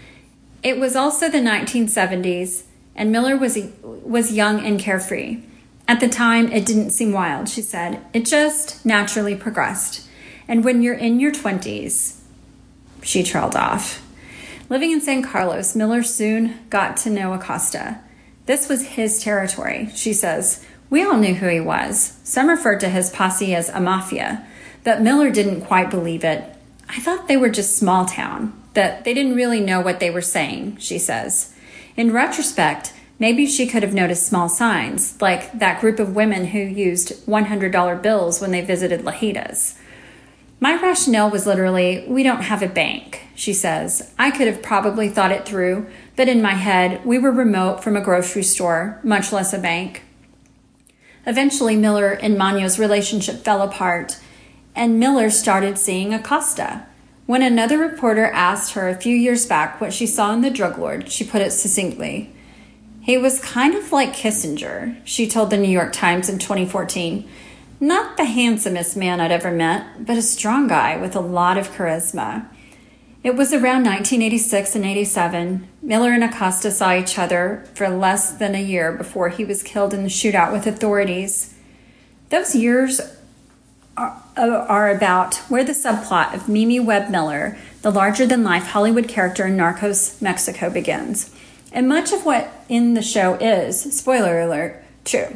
It was also the nineteen seventies, and Miller was, was young and carefree. At the time, it didn't seem wild, she said. It just naturally progressed. And when you're in your twenties, she trailed off. Living in San Carlos, Miller soon got to know Acosta. This was his territory, she says. We all knew who he was. Some referred to his posse as a mafia, but Miller didn't quite believe it. I thought they were just small town, that they didn't really know what they were saying, she says. In retrospect, maybe she could have noticed small signs, like that group of women who used one hundred dollar bills when they visited Lajitas. My rationale was literally, we don't have a bank, she says. I could have probably thought it through, but in my head, we were remote from a grocery store, much less a bank. Eventually, Miller and Maño's relationship fell apart, and Miller started seeing Acosta. When another reporter asked her a few years back what she saw in the drug lord, she put it succinctly. He was kind of like Kissinger, she told the New York Times in twenty fourteen. Not the handsomest man I'd ever met, but a strong guy with a lot of charisma. It was around nineteen eighty-six and eighty-seven. Miller and Acosta saw each other for less than a year before he was killed in the shootout with authorities. Those years are, are about where the subplot of Mimi Webb Miller, the larger-than-life Hollywood character in Narcos Mexico, begins. And much of what in the show is, spoiler alert, true.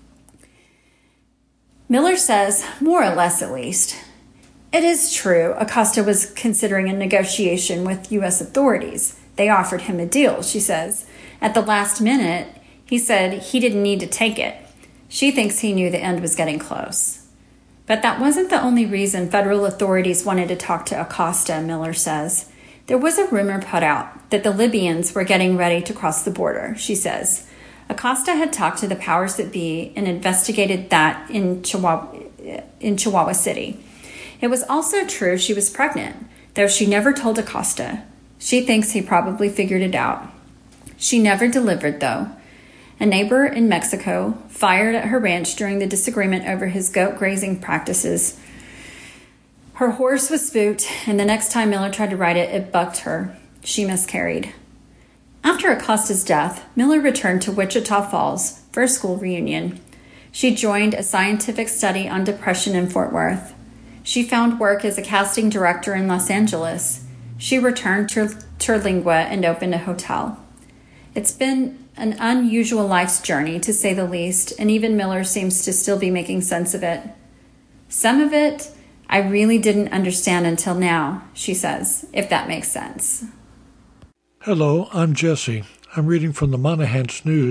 Miller says, more or less at least, it is true Acosta was considering a negotiation with U S authorities. They offered him a deal, she says. At the last minute, he said he didn't need to take it. She thinks he knew the end was getting close. But that wasn't the only reason federal authorities wanted to talk to Acosta, Miller says. There was a rumor put out that the Libyans were getting ready to cross the border, she says. Acosta had talked to the powers that be and investigated that in Chihuahua, in Chihuahua City. It was also true she was pregnant, though she never told Acosta. She thinks he probably figured it out. She never delivered, though. A neighbor in Mexico fired at her ranch during the disagreement over his goat grazing practices. Her horse was spooked, and the next time Miller tried to ride it, it bucked her. She miscarried. After Acosta's death, Miller returned to Wichita Falls for a school reunion. She joined a scientific study on depression in Fort Worth. She found work as a casting director in Los Angeles. She returned to Terlingua and opened a hotel. It's been an unusual life's journey, to say the least, and even Miller seems to still be making sense of it. Some of it I really didn't understand until now, she says, if that makes sense. Hello, I'm Jesse. I'm reading from the Monahans News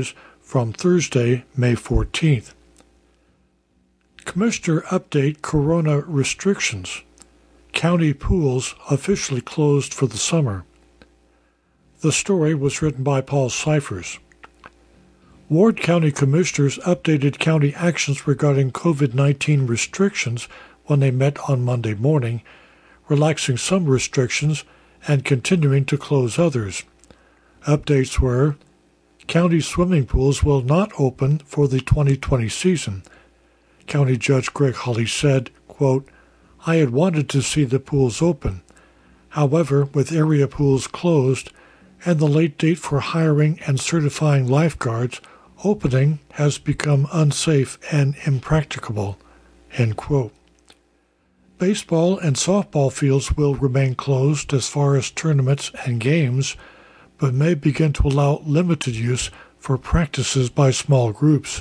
from Thursday, May fourteenth. Commissioner update corona restrictions. County pools officially closed for the summer. The story was written by Paul Cyphers. Ward County Commissioners updated county actions regarding COVID nineteen restrictions when they met on Monday morning, relaxing some restrictions and continuing to close others. Updates were: county swimming pools will not open for the twenty twenty season. County Judge Greg Hawley said, quote, "I had wanted to see the pools open. However, with area pools closed and the late date for hiring and certifying lifeguards, opening has become unsafe and impracticable." End quote. Baseball and softball fields will remain closed as far as tournaments and games, but may begin to allow limited use for practices by small groups.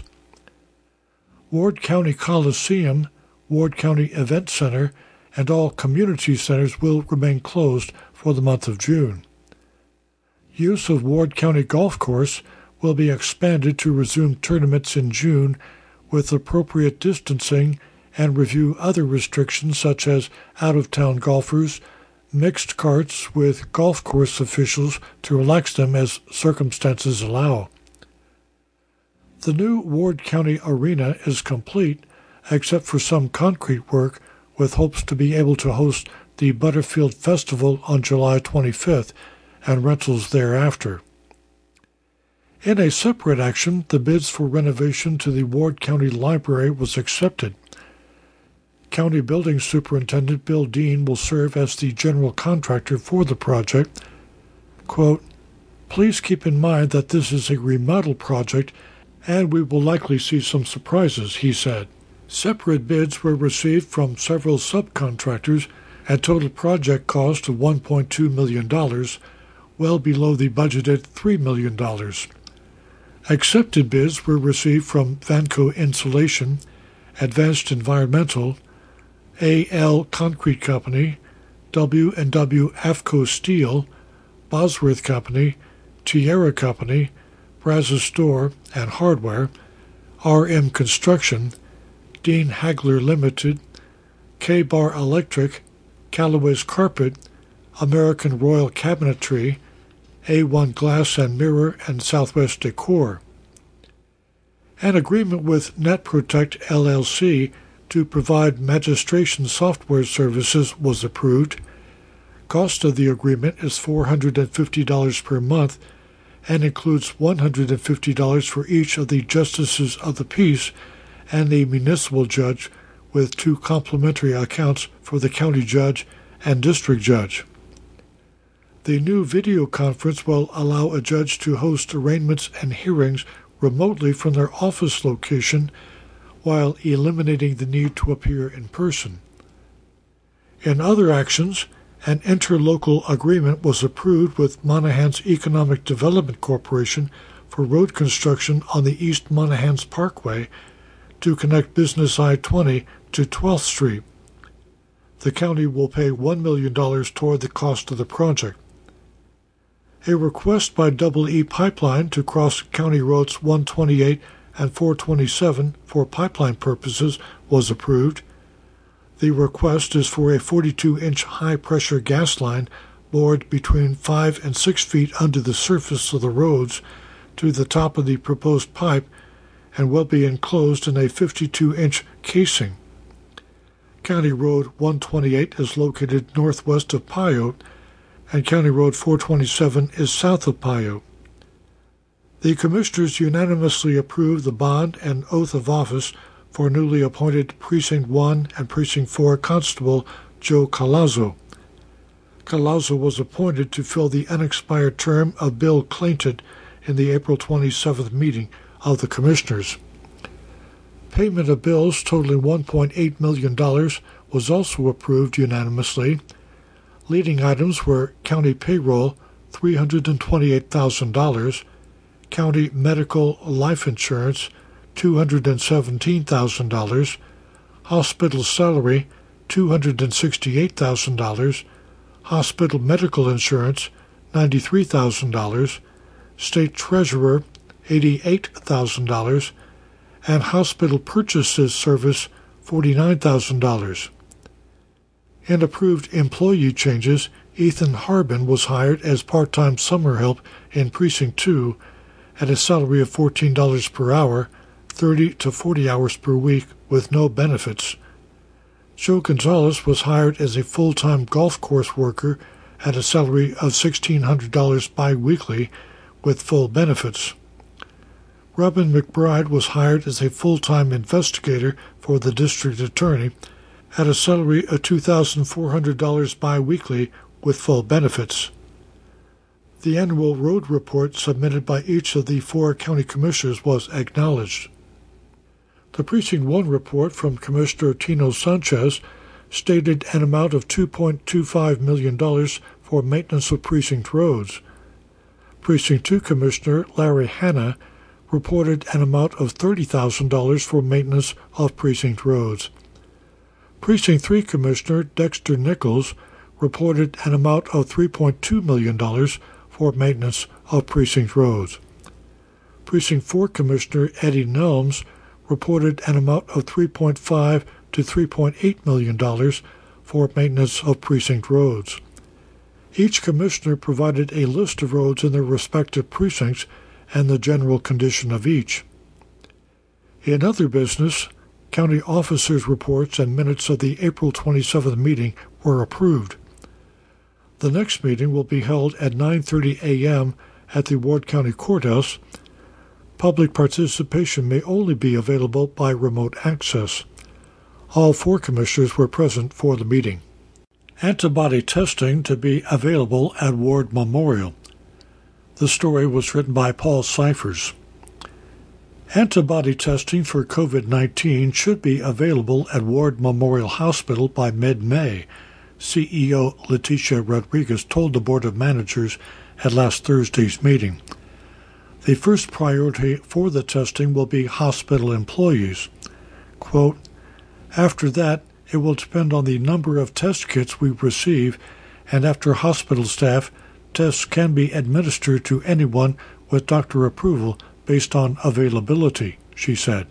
Ward County Coliseum, Ward County Event Center, and all community centers will remain closed for the month of June. Use of Ward County Golf Course will be expanded to resume tournaments in June with appropriate distancing and review other restrictions such as out-of-town golfers, mixed carts with golf course officials to relax them as circumstances allow. The new Ward County Arena is complete except for some concrete work, with hopes to be able to host the Butterfield Festival on July twenty-fifth and rentals thereafter. In a separate action, the bids for renovation to the Ward County Library was accepted. County Building Superintendent Bill Dean will serve as the general contractor for the project. Quote, "Please keep in mind that this is a remodel project and we will likely see some surprises," he said. Separate bids were received from several subcontractors at total project cost of one point two million dollars, well below the budgeted three million dollars. Accepted bids were received from Vanco Insulation, Advanced Environmental, A L Concrete Company, W and W AFCO Steel, Bosworth Company, Tierra Company, Brazos Store and Hardware, R M Construction, Dean Hagler Limited, K-Bar Electric, Callaway's Carpet, American Royal Cabinetry, A one Glass and Mirror, and Southwest Decor. An agreement with NetProtect L L C to provide magistration software services was approved. Cost of the agreement is four hundred fifty dollars per month and includes one hundred fifty dollars for each of the justices of the peace and the municipal judge, with two complimentary accounts for the county judge and district judge. The new video conference will allow a judge to host arraignments and hearings remotely from their office location while eliminating the need to appear in person. In other actions, an interlocal agreement was approved with Monahans Economic Development Corporation for road construction on the East Monahans Parkway to connect Business I twenty to twelfth Street. The county will pay one million dollars toward the cost of the project. A request by Double E Pipeline to cross County Roads one twenty-eight and four twenty-seven for pipeline purposes was approved. The request is for a forty-two inch high-pressure gas line bored between five and six feet under the surface of the roads to the top of the proposed pipe and will be enclosed in a fifty-two inch casing. County Road one twenty-eight is located northwest of Pyote, and County Road four twenty-seven is south of Pyote. The Commissioners unanimously approved the bond and oath of office for newly appointed Precinct one and Precinct four Constable Joe Collazo. Collazo was appointed to fill the unexpired term of Bill Clayton in the April twenty-seventh meeting of the Commissioners. Payment of bills totaling one point eight million dollars was also approved unanimously. Leading items were county payroll, three hundred twenty-eight thousand dollars, county medical life insurance, two hundred seventeen thousand dollars, hospital salary, two hundred sixty-eight thousand dollars, hospital medical insurance, ninety-three thousand dollars, state treasurer, eighty-eight thousand dollars, and Hospital Purchases Service, forty-nine thousand dollars. In approved employee changes, Ethan Harbin was hired as part-time summer help in Precinct two at a salary of fourteen dollars per hour, thirty to forty hours per week with no benefits. Joe Gonzalez was hired as a full-time golf course worker at a salary of sixteen hundred dollars biweekly with full benefits. Robin McBride was hired as a full-time investigator for the district attorney at a salary of two thousand four hundred dollars biweekly with full benefits. The annual road report submitted by each of the four county commissioners was acknowledged. The Precinct one report from Commissioner Tino Sanchez stated an amount of two point two five million dollars for maintenance of precinct roads. Precinct two Commissioner Larry Hanna reported an amount of thirty thousand dollars for maintenance of precinct roads. Precinct three Commissioner Dexter Nichols reported an amount of three point two million dollars for maintenance of precinct roads. Precinct four Commissioner Eddie Nelms reported an amount of three point five to three point eight million dollars for maintenance of precinct roads. Each commissioner provided a list of roads in their respective precincts and the general condition of each. In other business, county officers' reports and minutes of the April twenty-seventh meeting were approved. The next meeting will be held at nine thirty a.m. at the Ward County Courthouse. Public participation may only be available by remote access. All four commissioners were present for the meeting. Antibody testing to be available at Ward Memorial. The story was written by Paul Cyphers. Antibody testing for COVID nineteen should be available at Ward Memorial Hospital by mid-May, C E O Leticia Rodriguez told the Board of Managers at last Thursday's meeting. The first priority for the testing will be hospital employees. Quote, after that, it will depend on the number of test kits we receive, and after hospital staff, tests can be administered to anyone with doctor approval based on availability, she said.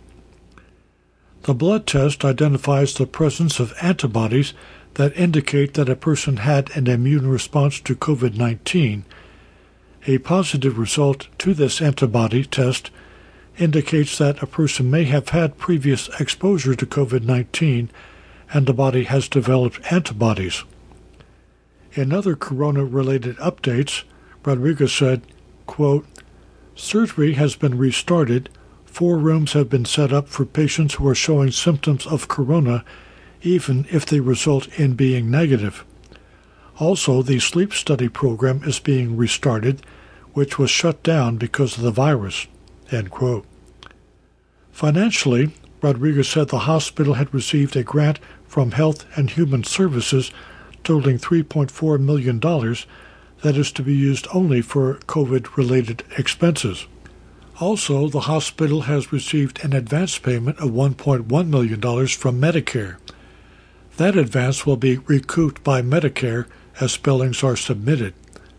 The blood test identifies the presence of antibodies that indicate that a person had an immune response to COVID nineteen. A positive result to this antibody test indicates that a person may have had previous exposure to COVID nineteen and the body has developed antibodies. In other corona-related updates, Rodriguez said, quote, surgery has been restarted. Four rooms have been set up for patients who are showing symptoms of corona, even if they result in being negative. Also, the sleep study program is being restarted, which was shut down because of the virus. End quote. Financially, Rodriguez said the hospital had received a grant from Health and Human Services totaling three point four million dollars that is to be used only for COVID-related expenses. Also, the hospital has received an advance payment of one point one million dollars from Medicare. That advance will be recouped by Medicare as billings are submitted.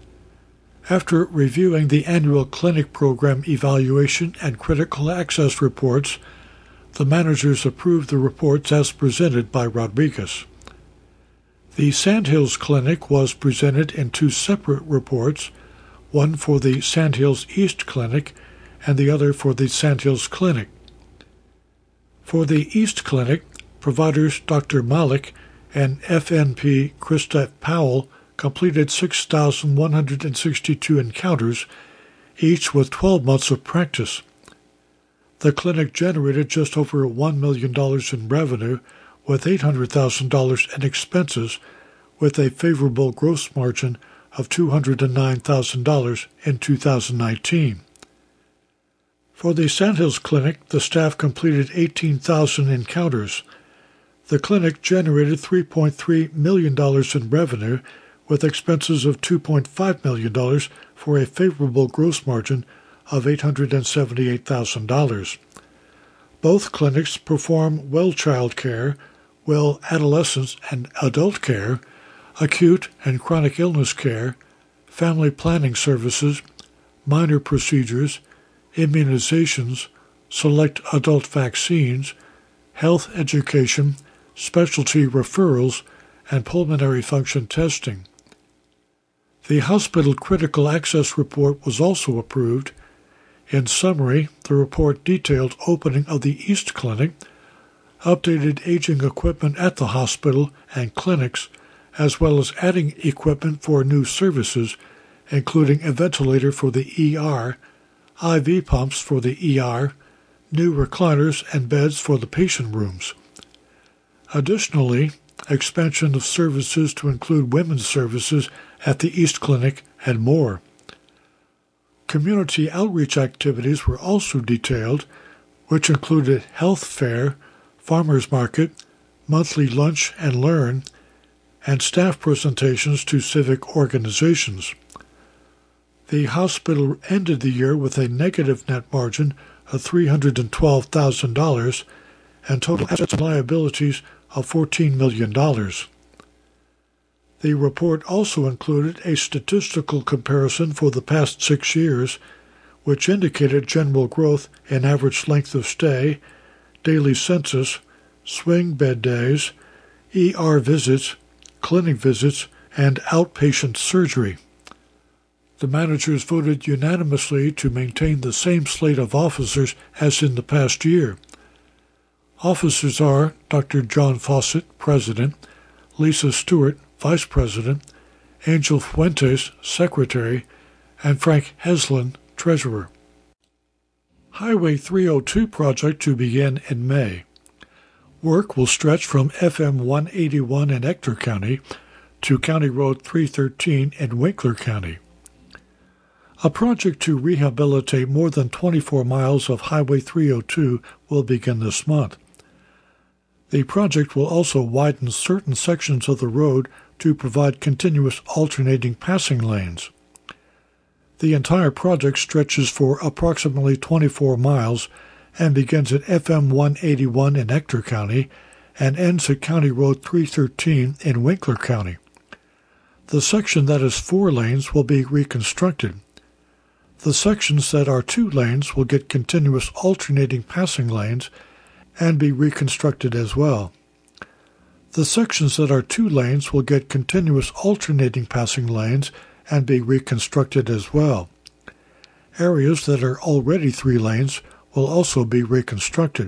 After reviewing the annual clinic program evaluation and critical access reports, the managers approved the reports as presented by Rodriguez. The Sandhills Clinic was presented in two separate reports, one for the Sandhills East Clinic and the other for the Sandhills Clinic. For the East Clinic, providers Doctor Malik and F N P Krista Powell completed six thousand one hundred sixty-two encounters, each with twelve months of practice. The clinic generated just over one million dollars in revenue, with eight hundred thousand dollars in expenses, with a favorable gross margin of two hundred nine thousand dollars in two thousand nineteen. For the Sandhills Clinic, the staff completed eighteen thousand encounters. The clinic generated three point three million dollars in revenue, with expenses of two point five million dollars for a favorable gross margin of eight hundred seventy-eight thousand dollars. Both clinics perform well child care, well adolescent and adult care, acute and chronic illness care, family planning services, minor procedures, immunizations, select adult vaccines, health education, specialty referrals, and pulmonary function testing. The Hospital Critical Access Report was also approved. In summary, the report detailed opening of the East Clinic, updated aging equipment at the hospital and clinics, as well as adding equipment for new services, including a ventilator for the E R, I V pumps for the E R, new recliners and beds for the patient rooms. Additionally, expansion of services to include women's services at the East Clinic and more. Community outreach activities were also detailed, which included health fair, farmers market, monthly lunch and learn, and staff presentations to civic organizations. The hospital ended the year with a negative net margin of three hundred twelve thousand dollars and total assets and liabilities of fourteen million dollars. The report also included a statistical comparison for the past six years, which indicated general growth in average length of stay, daily census, swing bed days, E R visits, clinic visits, and outpatient surgery. The managers voted unanimously to maintain the same slate of officers as in the past year. Officers are Doctor John Fawcett, President, Lisa Stewart, Vice President, Angel Fuentes, Secretary, and Frank Heslin, Treasurer. Highway three oh two project to begin in May. Work will stretch from F M one eighty-one in Ector County to County Road three thirteen in Winkler County. A project to rehabilitate more than twenty-four miles of Highway three oh two will begin this month. The project will also widen certain sections of the road to provide continuous alternating passing lanes. The entire project stretches for approximately twenty-four miles and begins at F M one eighty-one in Ector County and ends at County Road three thirteen in Winkler County. The section that is four lanes will be reconstructed. The sections that are two lanes will get continuous alternating passing lanes and be reconstructed as well. The sections that are two lanes will get continuous alternating passing lanes and be reconstructed as well. Areas that are already three lanes will also be reconstructed.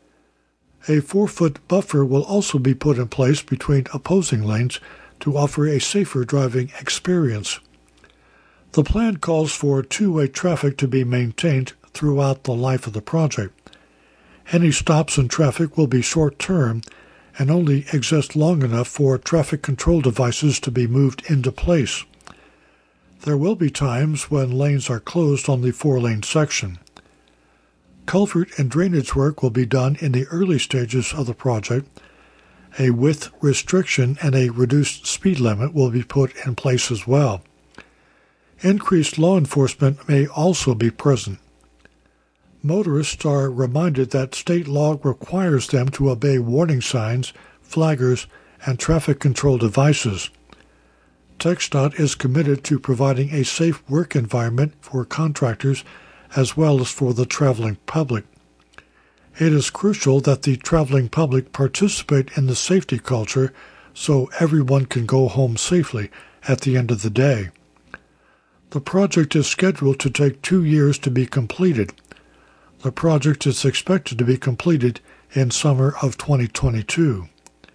A four-foot buffer will also be put in place between opposing lanes to offer a safer driving experience. The plan calls for two-way traffic to be maintained throughout the life of the project. Any stops in traffic will be short-term and only exist long enough for traffic control devices to be moved into place. There will be times when lanes are closed on the four-lane section. Culvert and drainage work will be done in the early stages of the project. A width restriction and a reduced speed limit will be put in place as well. Increased law enforcement may also be present. Motorists are reminded that state law requires them to obey warning signs, flaggers, and traffic control devices. TxDOT is committed to providing a safe work environment for contractors as well as for the traveling public. It is crucial that the traveling public participate in the safety culture so everyone can go home safely at the end of the day. The project is scheduled to take two years to be completed. The project is expected to be completed in summer of twenty twenty-two.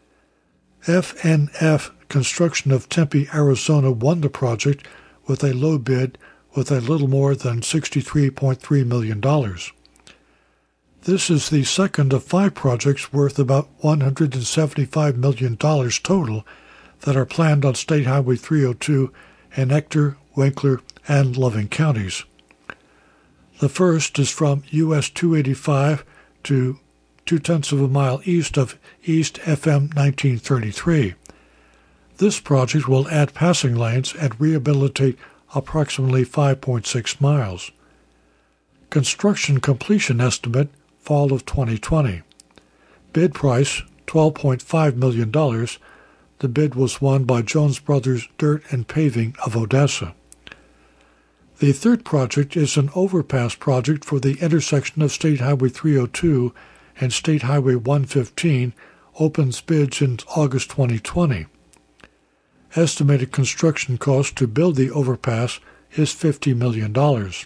F N F Construction of Tempe, Arizona won the project with a low bid with a little more than sixty-three point three million dollars. This is the second of five projects worth about one hundred seventy-five million dollars total that are planned on State Highway three oh two in Ector, Winkler, and Loving counties. The first is from U S two eighty-five to two-tenths of a mile east of East F M nineteen thirty-three. This project will add passing lanes and rehabilitate approximately five point six miles. Construction completion estimate, fall of twenty twenty. Bid price, twelve point five million dollars. The bid was won by Jones Brothers Dirt and Paving of Odessa. The third project is an overpass project for the intersection of State Highway three oh two and State Highway one fifteen, opens bids in August twenty twenty. Estimated construction cost to build the overpass is fifty million dollars.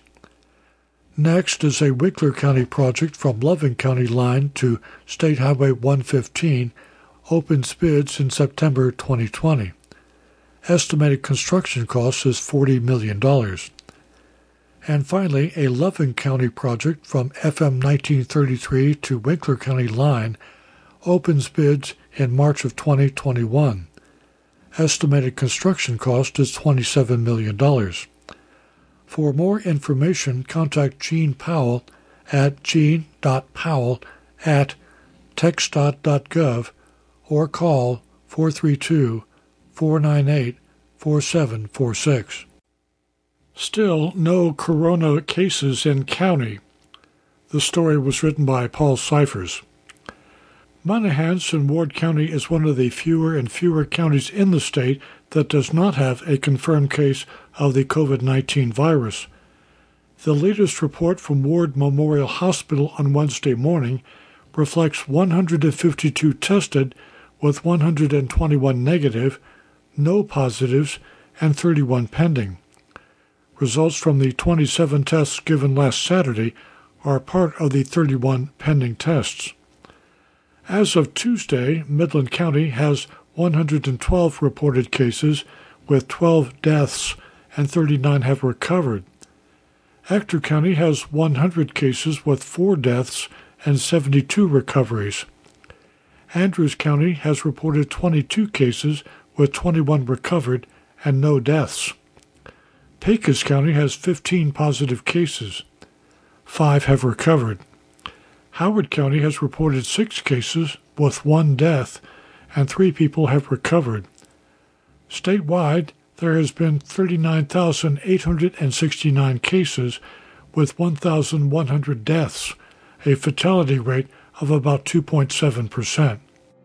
Next is a Winkler County project from Loving County Line to State Highway one fifteen, opens bids in September twenty twenty. Estimated construction cost is forty million dollars. And finally, a Loving County project from F M nineteen thirty-three to Winkler County Line opens bids in March of twenty twenty-one. Estimated construction cost is twenty-seven million dollars. For more information, contact Gene Powell at gene dot powell at texdot dot gov or call four three two, four nine eight, four seven four six. Still no corona cases in county. The story was written by Paul Cyphers. Monahans in Ward County is one of the fewer and fewer counties in the state that does not have a confirmed case of the COVID nineteen virus. The latest report from Ward Memorial Hospital on Wednesday morning reflects one hundred fifty-two tested with one hundred twenty-one negative, no positives, and thirty-one pending. Results from the twenty-seven tests given last Saturday are part of the thirty-one pending tests. As of Tuesday, Midland County has one hundred twelve reported cases, with twelve deaths, and thirty-nine have recovered. Ector County has one hundred cases with four deaths and seventy-two recoveries. Andrews County has reported twenty-two cases with twenty-one recovered and no deaths. Pecos County has fifteen positive cases. Five have recovered. Howard County has reported six cases with one death, and three people have recovered. Statewide, there has been thirty-nine thousand eight hundred sixty-nine cases with one thousand one hundred deaths, a fatality rate of about two point seven percent.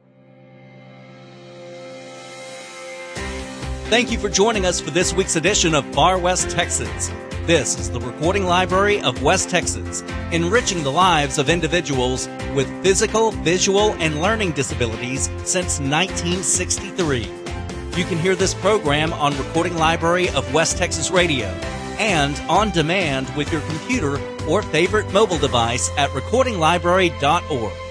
Thank you for joining us for this week's edition of Far West Texas. This is the Recording Library of West Texas, enriching the lives of individuals with physical, visual, and learning disabilities since nineteen sixty-three. You can hear this program on Recording Library of West Texas Radio and on demand with your computer or favorite mobile device at recording library dot org.